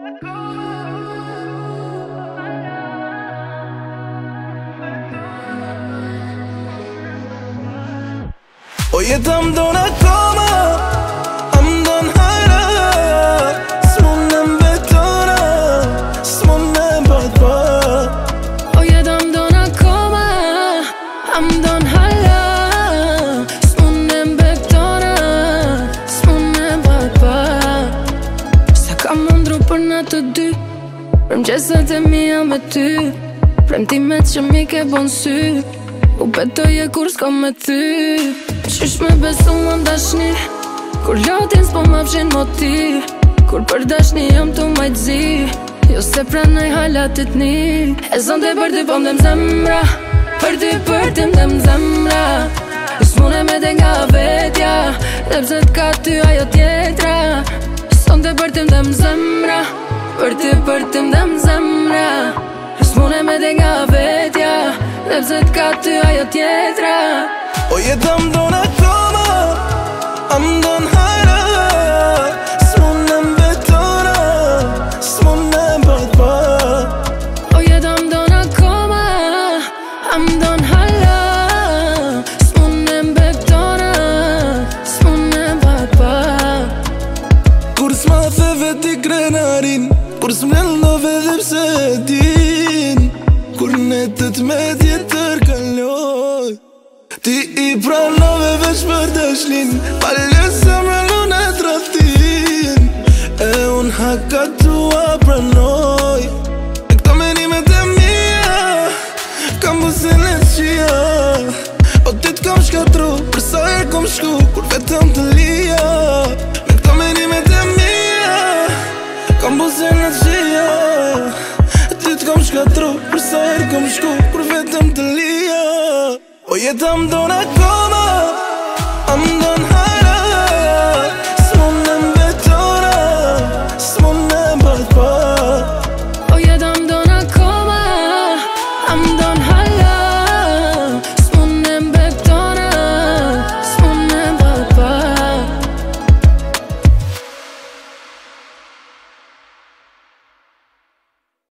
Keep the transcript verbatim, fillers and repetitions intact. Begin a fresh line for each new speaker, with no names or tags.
O jeta m'don akoma, a m'don hajra, s'mun në mbetona, s'mun në bat pa.
O jeta m'don akoma, a m'don hajra, s'mun në mbetona, s'mun në bat pa. Sa ka mundru për na të dy, për mqeset e mija me ty, premtimet që mi ke bon sy, u betoje kur s'ka me ty. Qysh me besu më ndashni, kur lotin s'po ma fshin motiv, kur për dashni jam të majtëzi, jo se pranoj halatit ni. E zonte për ty po m'dem zemra, për ty për ty m'dem zemra, s'mune me dhe nga vetja, dhe pse t'ka ty ajo tjetra. Zonte për ty m'dem zemra, për ty për ty m'dem zemra, s'mune me dhe nga vetja, dhe pse t'ka ty ajo tjetra.
O jeta m'don akoma, a m'don hajra, s'mun në mbetona, s'mun në bat pa.
O jeta m'don akoma, a m'don hajra, s'mun në mbetona, s'mun në bat pa.
Kur s'ma the veti krenarin, kur s'mnel ndove dhe pse din, kur netët me tjetër kaloj, ti i pranove veç për dashlin, palje se më lunet ratin, e unë haka tua pranoj. E këto menimet e mija, kam busin e qia, o ti t'kam shkatru, për sa e kom shku, kur vetëm të lija. Me këto menimet e mija, kam busin e qia, ti t'kam shkatru, për sa e kom shku, kur vetëm të lija. O jeta m'don akoma, a m'don hajra,